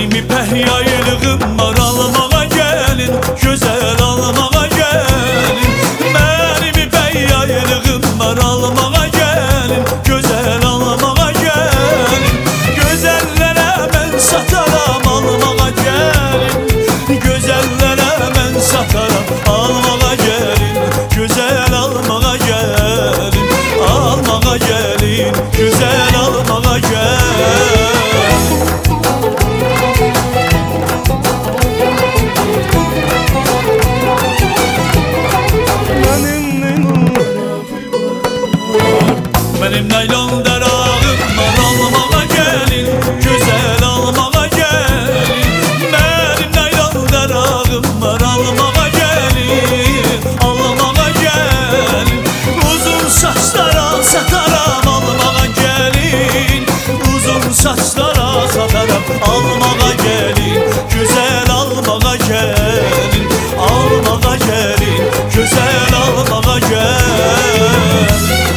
Benim ipek yaylığım var, almağa gelin, güzel almağa gelin. Benim ipek yaylığım var, almağa gelin, güzel almağa gelin. Gözellere ben satarım, almağa gelin. Gözellere ben satarım, almağa gelin, güzel almağa gelin. Almağa gelin, güzel almağa gelin. Benim naylon darağım var, almağa gelin, güzel almağa gelin. Benim naylon darağım var, almağa gelin, almağa gelin. Uzun saçlara satarım, almağa gelin. Uzun saçlara satarım, almağa gelin, güzel almağa gelin. Almağa gelin, güzel almağa gelin.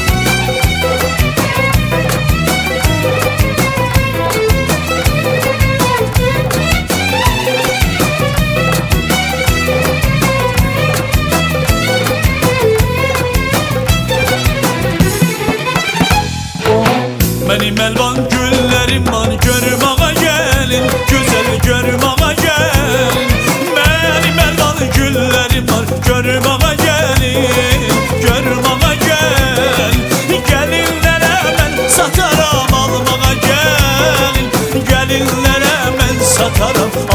Benim elvan güllerim var, görmağa gelin, güzel görmağa gelin. Benim elvan güllerim var, görmağa gelin, görmağa gelin. Gelinlere ben satarım, almağa gelin. Gelinlere ben satarım,